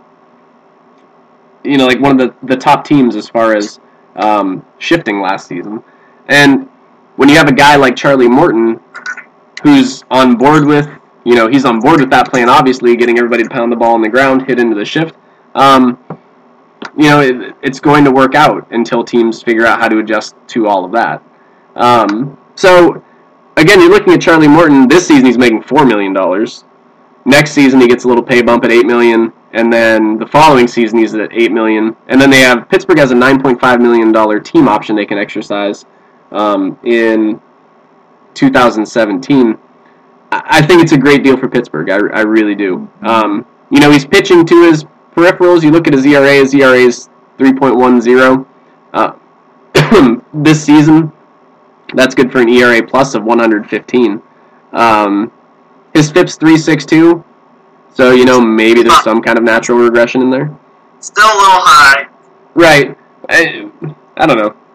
you know like one of the, the top teams as far as um, shifting last season. And when you have a guy like Charlie Morton, who's on board with you know he's on board with that plan, obviously getting everybody to pound the ball on the ground, hit into the shift. Um, you know, it, it's going to work out until teams figure out how to adjust to all of that. Um, so. Again, you're looking at Charlie Morton. This season, he's making four million dollars. Next season, he gets a little pay bump at eight million dollars. And then the following season, he's at eight million dollars. And then they have Pittsburgh has a nine point five million dollars team option they can exercise um, in two thousand seventeen. I think it's a great deal for Pittsburgh. I, I really do. Um, you know, he's pitching to his peripherals. You look at his E R A. His E R A is three point one oh. Uh, this season, that's good for an E R A plus of one hundred fifteen. Um, his F I P's three point six two, so, you know, maybe there's some kind of natural regression in there. Still a little high. Right. I, I don't know.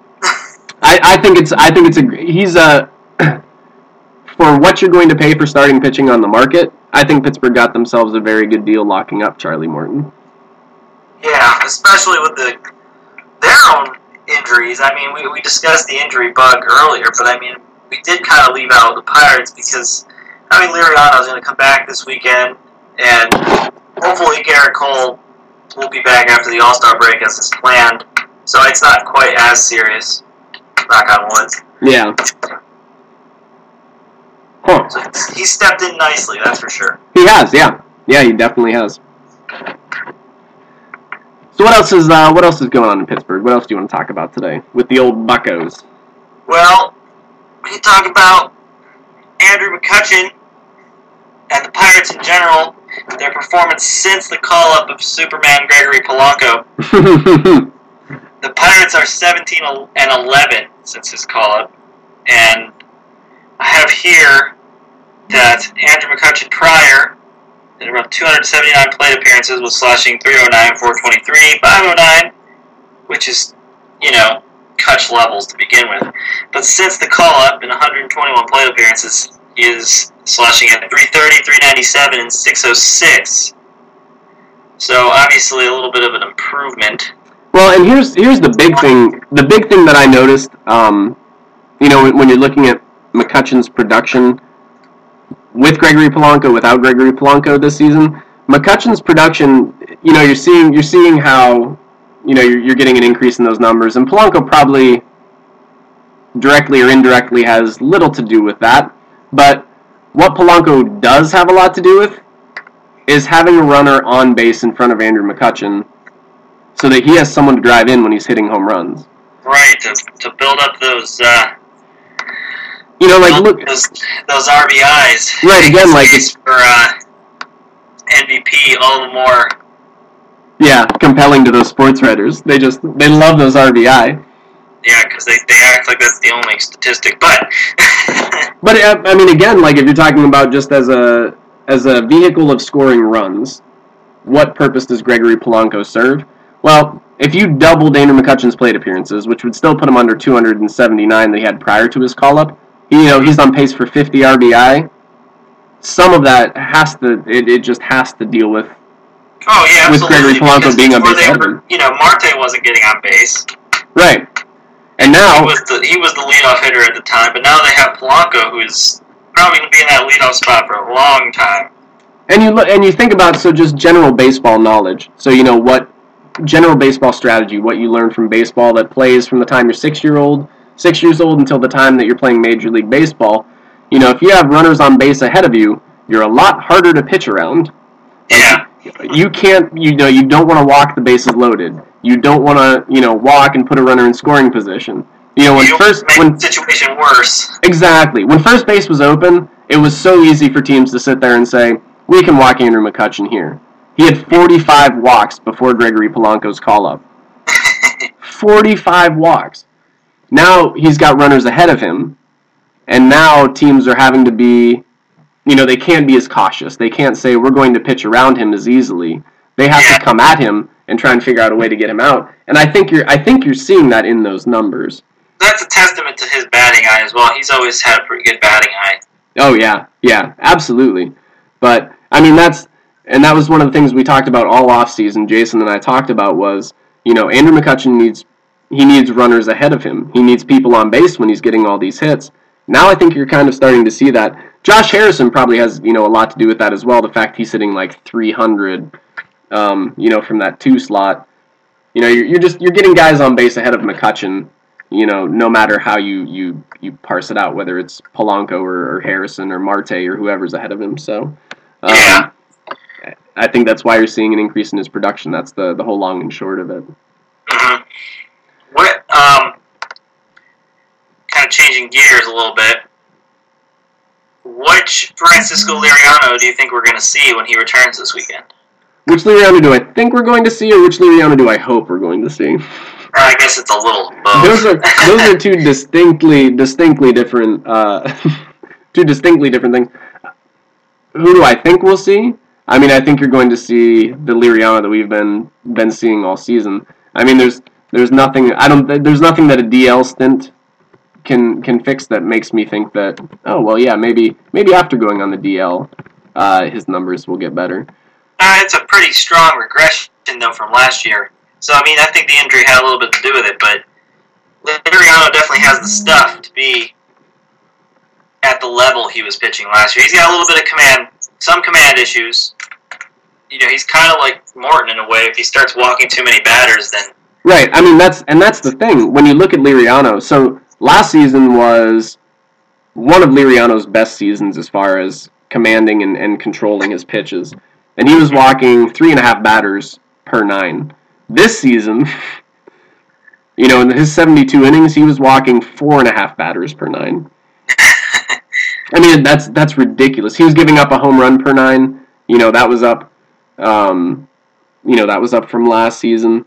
I, I think it's I think it's a he's a for what you're going to pay for starting pitching on the market. I think Pittsburgh got themselves a very good deal locking up Charlie Morton. Yeah, especially with the their own injuries. I mean, we, we discussed the injury bug earlier, but I mean, we did kind of leave out the Pirates because, I mean, Liriano's going to come back this weekend, and hopefully Garrett Cole will be back after the All-Star break as is planned, so it's not quite as serious. Knock on wood. Yeah. Huh. So he stepped in nicely, that's for sure. He has, yeah. Yeah, he definitely has. So what else is uh, what else is going on in Pittsburgh? What else do you want to talk about today with the old Buccos? Well, we can talk about Andrew McCutchen and the Pirates in general, their performance since the call-up of Superman Gregory Polanco. The Pirates are seventeen and eleven since his call-up, and I have here that Andrew McCutchen prior in around two hundred seventy-nine plate appearances was slashing three oh nine, four twenty-three, five oh nine, which is, you know, Kutch levels to begin with. But since the call-up in one hundred twenty-one plate appearances, he is slashing at three thirty, three ninety-seven, and six oh six. So obviously a little bit of an improvement. Well, and here's here's the big thing. The big thing that I noticed, um, you know, when you're looking at McCutchen's production with Gregory Polanco, without Gregory Polanco this season, McCutchen's production, you know, you're seeing you're seeing how, you know, you're, you're getting an increase in those numbers, and Polanco probably directly or indirectly has little to do with that. But what Polanco does have a lot to do with is having a runner on base in front of Andrew McCutchen, so that he has someone to drive in when he's hitting home runs. Right, to, to build up those, uh, you know, like look those those R B Is. Right, again, like it's for uh, M V P all the more. Yeah, compelling to those sports writers. They just they love those R B I. Yeah, because they, they act like that's the only statistic. But but I mean, again, like if you're talking about just as a as a vehicle of scoring runs, what purpose does Gregory Polanco serve? Well, if you doubled Andrew McCutchen's plate appearances, which would still put him under two hundred seventy-nine that he had prior to his call-up, you know, he's on pace for fifty R B I. Some of that has to, it, it just has to deal with oh yeah, with Gregory Polanco being on base. Were, you know, Marte wasn't getting on base. Right. And now he was the he was the leadoff hitter at the time, but now they have Polanco, who's probably going to be in that leadoff spot for a long time. And you look, and you think about so just general baseball knowledge. So you know what general baseball strategy, what you learn from baseball that plays from the time you're six year old, six years old until the time that you're playing Major League Baseball. You know, if you have runners on base ahead of you, you're a lot harder to pitch around. Yeah. You can't, you know, you don't want to walk the bases loaded. You don't want to, you know, walk and put a runner in scoring position. You know, when you first make when the situation worse. Exactly. When first base was open, it was so easy for teams to sit there and say, we can walk Andrew McCutchen here. He had forty-five walks before Gregory Polanco's call-up. forty-five walks. Now he's got runners ahead of him, and now teams are having to be, you know, they can't be as cautious. They can't say, we're going to pitch around him as easily. They have yeah. to come at him and try and figure out a way to get him out. And I think you're I think you're seeing that in those numbers. That's a testament to his batting eye as well. He's always had a pretty good batting eye. Oh, yeah. Yeah, absolutely. But, I mean, that's, and that was one of the things we talked about all offseason, Jason and I talked about was, you know, Andrew McCutchen needs, he needs runners ahead of him. He needs people on base when he's getting all these hits. Now I think you're kind of starting to see that. Josh Harrison probably has, you know, a lot to do with that as well. The fact he's hitting like three hundred, um, you know, from that two slot. You know, you're, you're just, you're getting guys on base ahead of McCutchen, you know, no matter how you, you, you parse it out, whether it's Polanco or, or Harrison or Marte or whoever's ahead of him. So, um, yeah. I think that's why you're seeing an increase in his production. That's the, the whole long and short of it. Mm-hmm. What, um, kind of changing gears a little bit, which Francisco Liriano do you think we're going to see when he returns this weekend? Which Liriano do I think we're going to see, or which Liriano do I hope we're going to see? Or I guess it's a little both. Those are those are two distinctly distinctly different uh, two distinctly different things. Who do I think we'll see? I mean, I think you're going to see the Liriano that we've been been seeing all season. I mean, there's there's nothing I don't there's nothing that a D L stint can can fix that makes me think that, oh well, yeah, maybe maybe after going on the D L, uh, his numbers will get better. Uh, it's a pretty strong regression though from last year. So I mean, I think the injury had a little bit to do with it, but Liriano definitely has the stuff to be at the level he was pitching last year. He's got a little bit of command, some command issues. You know, he's kind of like Morton in a way. If he starts walking too many batters, then right. I mean, that's and that's the thing when you look at Liriano. So last season was one of Liriano's best seasons as far as commanding and, and controlling his pitches, and he was walking three and a half batters per nine. This season, you know, in his seventy-two innings, he was walking four and a half batters per nine. I mean, that's that's ridiculous. He was giving up a home run per nine. You know, that was up. Um, you know, that was up from last season.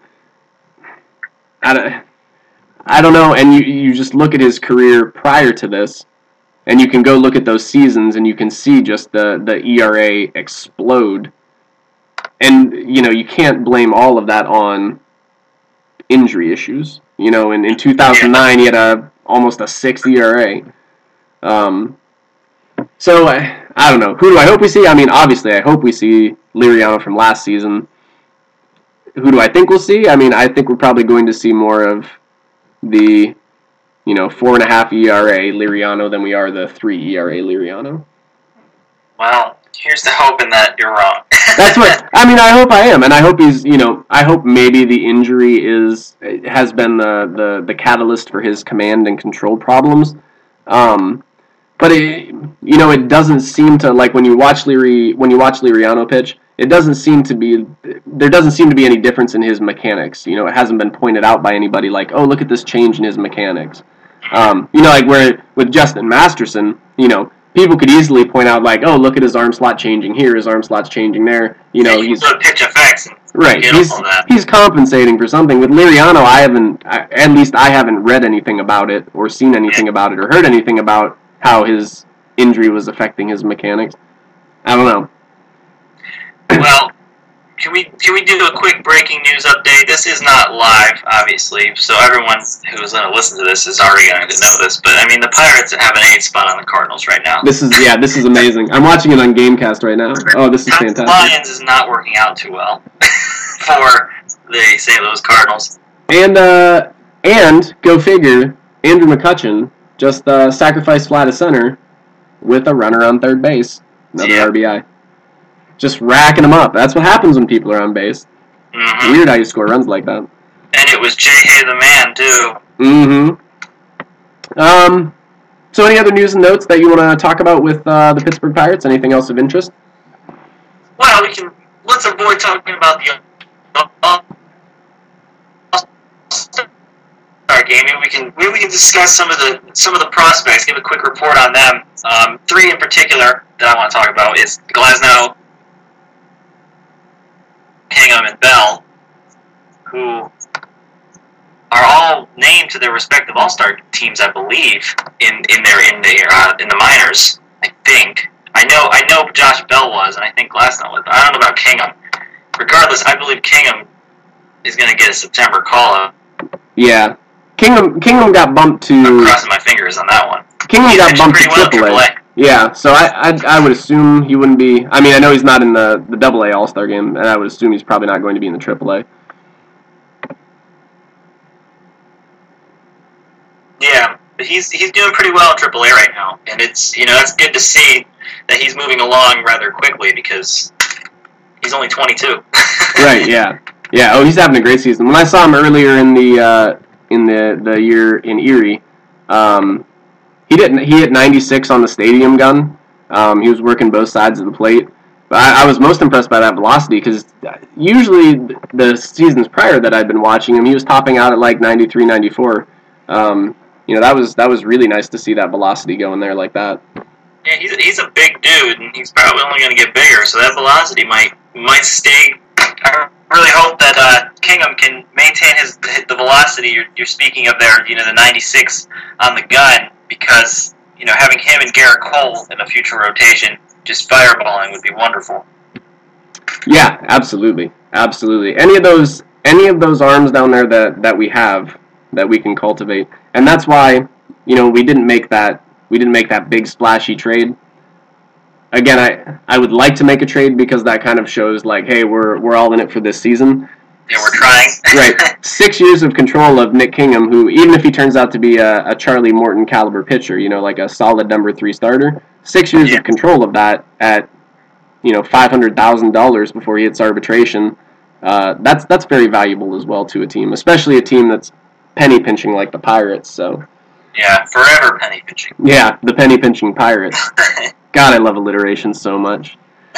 I don't, I don't know. And you you just look at his career prior to this, and you can go look at those seasons, and you can see just the the E R A explode. And, you know, you can't blame all of that on injury issues. You know, in, in two thousand nine, he had a almost a six E R A. Um, so, I, I don't know. Who do I hope we see? I mean, obviously, I hope we see Liriano from last season. Who do I think we'll see? I mean, I think we're probably going to see more of the, you know, four and a half E R A Liriano than we are the three E R A Liriano. Well, here's to hoping that you're wrong. That's what I mean. I hope I am, and I hope he's. You know, I hope maybe the injury is has been the the, the catalyst for his command and control problems. Um, but it, you know, it doesn't seem to like when you watch Liri when you watch Liriano pitch. It doesn't seem to be there doesn't seem to be any difference in his mechanics. You know, it hasn't been pointed out by anybody like, oh, look at this change in his mechanics. Um, you know, like where with Justin Masterson, you know. People could easily point out, like, oh, look at his arm slot changing here, his arm slot's changing there. You know, yeah, he's pitch effects and Right. Get He's all that. he's compensating for something. With Liriano, I haven't, I, at least I haven't read anything about it or seen anything Yeah. about it or heard anything about how his injury was affecting his mechanics. I don't know. Well, can we can we do a quick breaking news update? This is not live, obviously, so everyone who's going to listen to this is already going to know this. But I mean, the Pirates have an eight spot on the Cardinals right now. This is yeah, this is amazing. I'm watching it on Gamecast right now. Oh, this is The fantastic. Lions is not working out too well for the Saint Louis Cardinals. And uh, and go figure, Andrew McCutchen just uh, sacrificed fly to center with a runner on third base, another Yeah. R B I. Just racking them up. That's what happens when people are on base. Mm-hmm. Weird how you score runs like that. And it was J. Hay the man too. Mm-hmm. Um. So, any other news and notes that you want to talk about with uh, the Pittsburgh Pirates? Anything else of interest? Well, we can. Let's avoid talking about the All-Star game. Maybe we can. Maybe we can discuss some of the some of the prospects. Give a quick report on them. Um, three in particular that I want to talk about is Glasnow, Kingham, and Bell, who are all named to their respective All-Star teams, I believe, in, in their in the uh, in the minors. I think I know I know Josh Bell was, and I think Glasnow was. I don't know about Kingham. Regardless, I believe Kingham is going to get a September call-up. Yeah. Kingham Kingham got bumped to. I'm crossing my fingers on that one. Kingham He's got pitching bumped to pretty well at triple A. triple A. Yeah, so I, I I would assume he wouldn't be. I mean, I know he's not in the the Double A All Star game, and I would assume he's probably not going to be in the Triple A. Yeah, but he's he's doing pretty well in triple A right now, and it's you know it's good to see that he's moving along rather quickly because he's only twenty-two. Right. Yeah. Yeah. Oh, he's having a great season. When I saw him earlier in the uh, in the the year in Erie, um, he didn't he hit ninety-six on the stadium gun. Um, he was working both sides of the plate. But I, I was most impressed by that velocity because usually the seasons prior that I'd been watching him, he was topping out at like ninety-three, ninety-four. Um, you know, that was that was really nice to see that velocity going there like that. Yeah, he's a, he's a big dude, and he's probably only going to get bigger, so that velocity might might stay. I really hope that uh, Kingham can maintain his the velocity you're, you're speaking of there. You know, the ninety-six on the gun, because you know having him and Garrett Cole in a future rotation, just fireballing would be wonderful. Yeah, absolutely, absolutely. Any of those, any of those arms down there that, that we have, that we can cultivate, and that's why, you know, we didn't make that, we didn't make that big splashy trade. Again, I, I would like to make a trade because that kind of shows like, hey, we're we're all in it for this season. Yeah, we're trying. Right, six years of control of Nick Kingham, who even if he turns out to be a, a Charlie Morton caliber pitcher, you know, like a solid number three starter, six years Yeah. of control of that at you know, five hundred thousand dollars before he hits arbitration. Uh, that's that's very valuable as well to a team, especially a team that's penny pinching like the Pirates. So Yeah, forever penny pinching. yeah, the penny pinching Pirates. God, I love alliteration so much.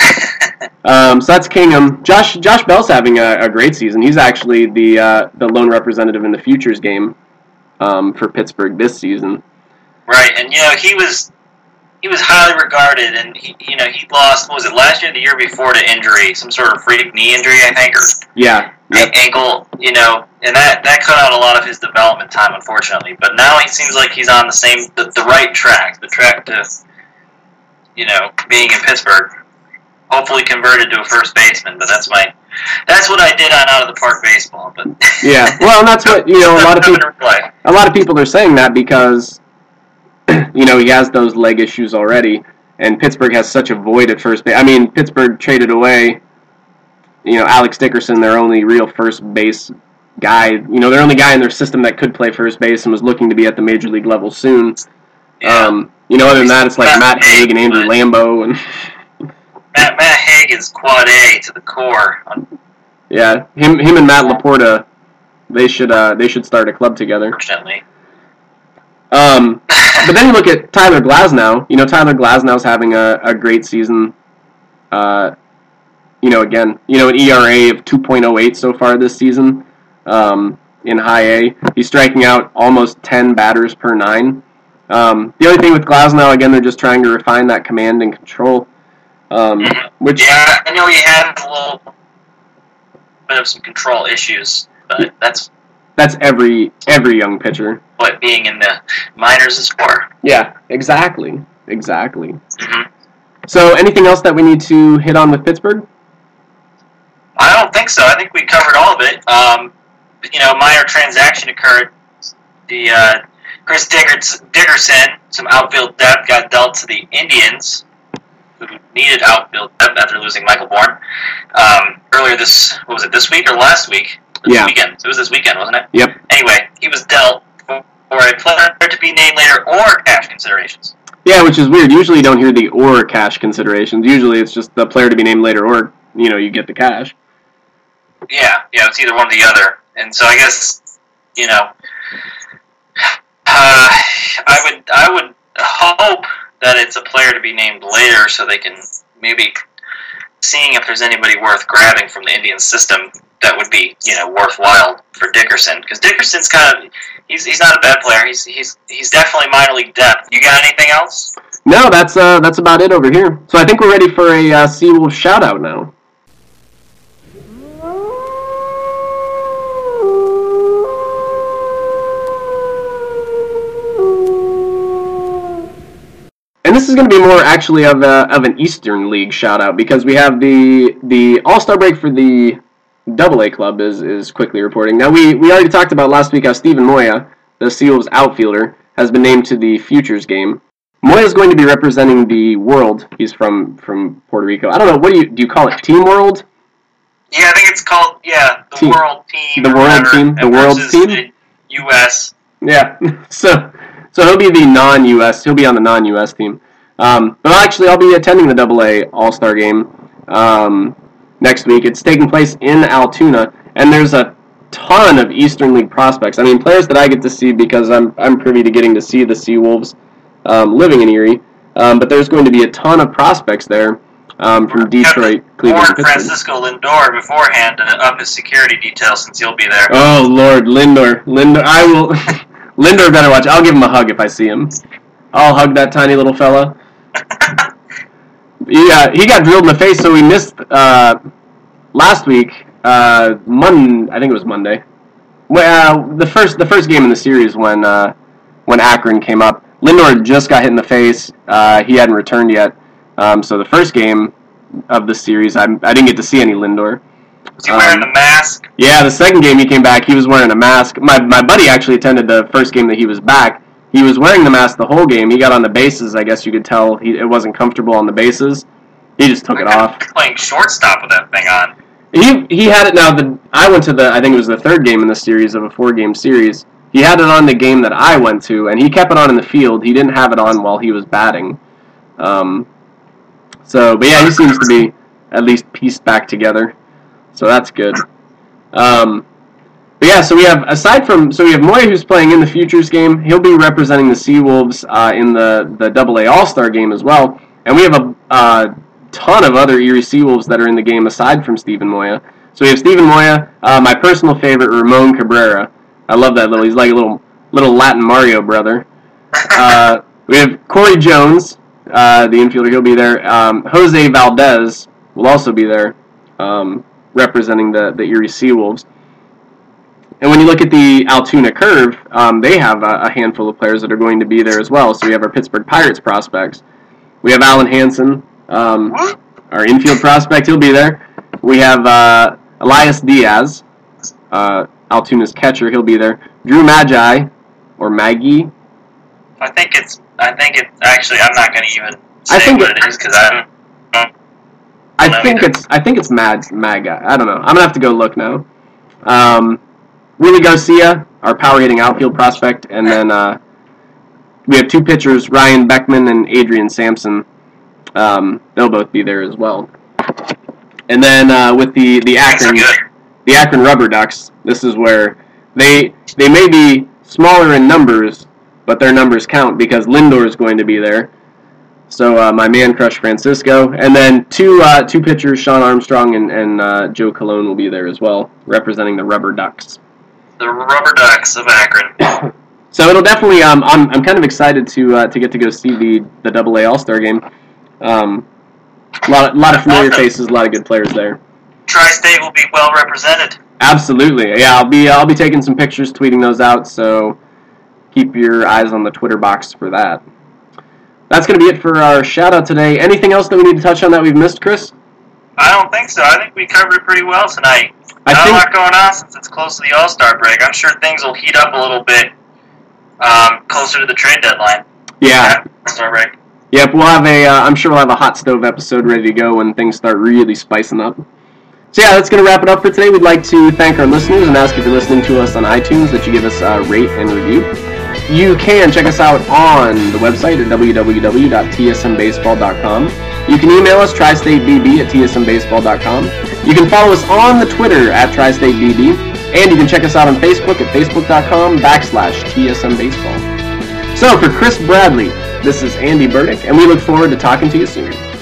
Um, so that's Kingham. Josh Josh Bell's having a, a great season. He's actually the uh, the lone representative in the futures game um, for Pittsburgh this season. Right, and you know he was he was highly regarded, and he, you know he lost what was it last year, the year before to injury, some sort of freak knee injury, I think, or Yeah. Yep. ankle, you know, and that, that cut out a lot of his development time, unfortunately. But now he seems like he's on the same the, the right track, the track to you know being in Pittsburgh. Hopefully converted to a first baseman, but that's my that's what I did on Out of the Park baseball. But Yeah. Well, and that's what you know. A lot of people. A lot of people are saying that because, you know, he has those leg issues already, and Pittsburgh has such a void at first base. I mean, Pittsburgh traded away, you know, Alex Dickerson, their only real first base guy, you know, their only guy in their system that could play first base and was looking to be at the major league level soon. Yeah. Um, you know, other than that, it's like Matt Haig and Andrew Lambeau, and Matt, Matt Haig is quad A to the core. yeah, him him and Matt Laporta, they should uh, they should start a club together. Unfortunately. Um, but then you look at Tyler Glasnow. You know, Tyler Glasnow's having a, a great season. Uh, you know, again, you know, an E R A of two point oh eight so far this season um, in high A. He's striking out almost ten batters per nine. Um, the only thing with Glasnow, again, they're just trying to refine that command and control. Um, which Yeah, I know he had a little bit of some control issues, but that's that's every every young pitcher. What being in the minors is for. Yeah, exactly, exactly. Mm-hmm. So, anything else that we need to hit on with Pittsburgh? I don't think so. I think we covered all of it. Um, you know, minor transaction occurred. The uh, Chris Dickerson, some outfield depth, got dealt to the Indians, who needed outfield depth after losing Michael Bourne. Um, earlier this, what was it, this week or last week? This yeah. weekend. It was this weekend, wasn't it? Yep. Anyway, he was dealt for, for a player to be named later or cash considerations. Yeah, which is weird. Usually you don't hear the or cash considerations. Usually it's just the player to be named later or, you know, you get the cash. Yeah, yeah, it's either one or the other. And so I guess, you know, uh, I would I would hope that it's a player to be named later so they can maybe seeing if there's anybody worth grabbing from the Indian system that would be, you know, worthwhile for Dickerson. Because Dickerson's kind of, he's he's not a bad player. He's he's he's definitely minor league depth. You got anything else? No, that's uh that's about it over here. So I think we're ready for a uh, Seawolves shout out now. And this is going to be more actually of a, of an Eastern League shout out because we have the the All-Star break for the Double A club is is quickly reporting. Now we, we already talked about last week how Steven Moya, the Seawolves outfielder, has been named to the Futures game. Moya is going to be representing the World. He's from, from Puerto Rico. I don't know, what do you do you call it? Team World? Yeah, I think it's called yeah, the team. World Team. The World whatever, Team. The World Team. The U S. Yeah. so so he'll be the non-U S. He'll be on the non-U S team. Um, but actually, I'll be attending the Double A All-Star game um, next week. It's taking place in Altoona, and there's a ton of Eastern League prospects. I mean, players that I get to see because I'm I'm privy to getting to see the Seawolves um, living in Erie. Um, but there's going to be a ton of prospects there um, from Detroit, Cleveland, and Pittsburgh. Francisco Lindor beforehand to up his security details since he'll be there. Oh Lord, Lindor, Lindor, I will. Lindor better watch. I'll give him a hug if I see him. I'll hug that tiny little fella. Yeah, he got drilled in the face, so we missed uh, last week. Uh, Mon, I think it was Monday. Well, uh, the first the first game in the series when uh, when Akron came up, Lindor just got hit in the face. Uh, he hadn't returned yet, um, so the first game of the series, I I didn't get to see any Lindor. Was he wearing um, a mask? Yeah, the second game he came back, he was wearing a mask. My my buddy actually attended the first game that he was back. He was wearing the mask the whole game. He got on the bases. I guess you could tell he it wasn't comfortable on the bases. He just took I it off. Playing shortstop with that thing on. He he had it now. The I went to the I think it was the third game in the series of a four game series. He had it on the game that I went to, and he kept it on in the field. He didn't have it on while he was batting. Um. So, but yeah, he seems to be at least pieced back together. So that's good. Um. But yeah, so we have, aside from, so we have Moya who's playing in the Futures game. He'll be representing the Seawolves uh, in the, the Double A All-Star game as well. And we have a uh, ton of other Erie Seawolves that are in the game aside from Steven Moya. So we have Steven Moya, uh, my personal favorite, Ramon Cabrera. I love that little, he's like a little little Latin Mario brother. Uh, we have Corey Jones, uh, the infielder, he'll be there. Um, Jose Valdez will also be there, um, representing the, the Erie Seawolves. And when you look at the Altoona curve, um, they have a, a handful of players that are going to be there as well. So we have our Pittsburgh Pirates prospects. We have Alan Hansen, um, our infield prospect. He'll be there. We have uh, Elias Diaz, uh, Altoona's catcher. He'll be there. Drew Magi, or Maggie. I think it's. I think it. Actually, I'm not going to even say I think what it, it is because I don't. don't I think it's. I think it's Mad Maga. I don't know. I'm gonna have to go look now. Um, Willie Garcia, our power-hitting outfield prospect, and then uh, we have two pitchers, Ryan Beckman and Adrian Sampson. Um, they'll both be there as well. And then uh, with the the Akron the Akron Rubber Ducks, this is where they they may be smaller in numbers, but their numbers count because Lindor is going to be there. So uh, my man crush Francisco, and then two uh, two pitchers, Sean Armstrong and and uh, Joe Colon will be there as well, representing the Rubber Ducks. The Rubber Ducks of Akron. So it'll definitely. Um, I'm I'm kind of excited to uh, to get to go see the the Double A All Star game. Um, a lot of, lot of familiar faces, a lot of good players there. Tri-State will be well represented. Absolutely. Yeah, I'll be I'll be taking some pictures, tweeting those out, so keep your eyes on the Twitter box for that. That's going to be it for our shout-out today. Anything else that we need to touch on that we've missed, Chris? I don't think so. I think we covered it pretty well tonight. I Not think, a lot going on since it's close to the All-Star break. I'm sure things will heat up a little bit um, closer to the trade deadline. Yeah. All-Star break. Yep, we'll have a, uh, I'm sure we'll have a hot stove episode ready to go when things start really spicing up. So yeah, that's going to wrap it up for today. We'd like to thank our listeners and ask if you're listening to us on iTunes that you give us a rate and review. You can check us out on the website at w w w dot t s m baseball dot com. You can email us, tristatebb at t s m baseball dot com. You can follow us on the Twitter at tristatebb. And you can check us out on Facebook at facebook.com backslash tsmbaseball. So for Chris Bradley, this is Andy Burdick, and we look forward to talking to you soon.